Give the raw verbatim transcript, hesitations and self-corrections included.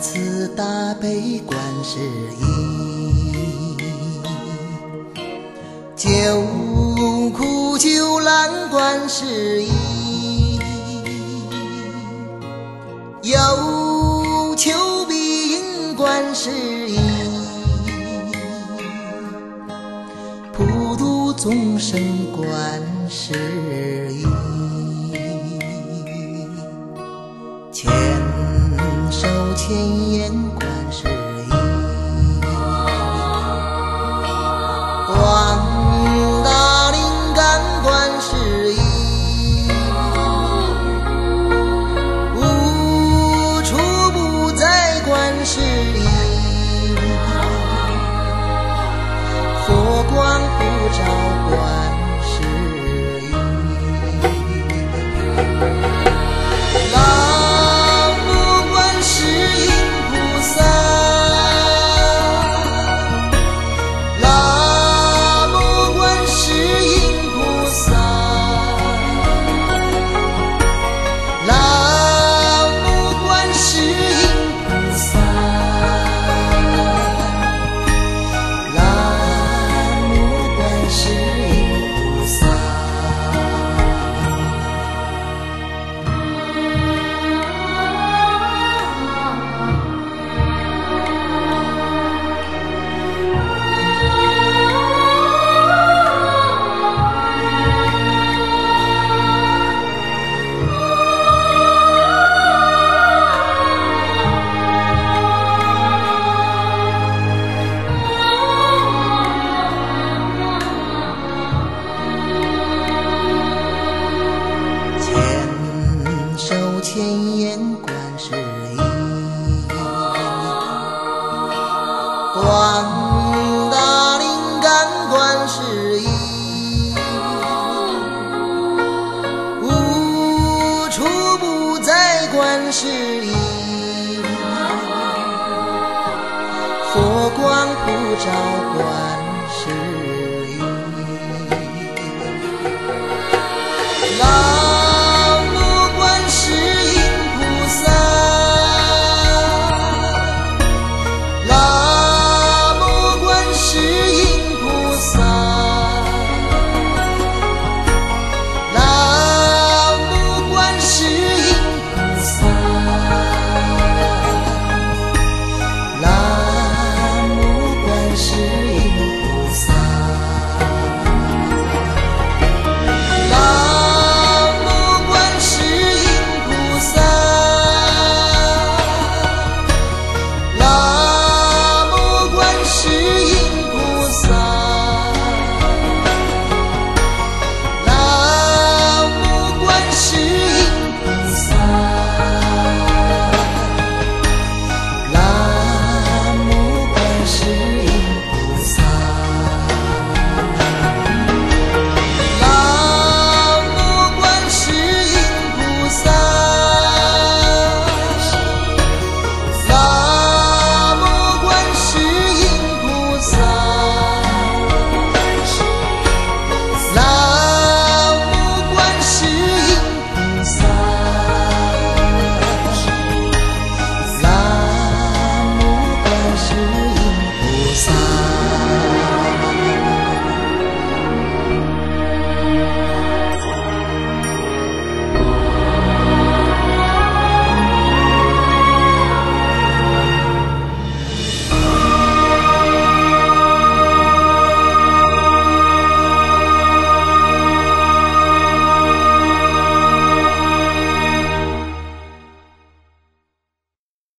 四大悲观世音，救苦救难观世音，有求必应观世音，普度众生观世音，千手千眼观世音，广大灵感观世音，无处不在观世音，佛光普照观世音。南无观世音菩萨，南无观世音菩萨，南无观世音菩萨，南无观世音菩萨。千手千眼观世音，广大灵感观世音，无处不在观世音，佛光普照观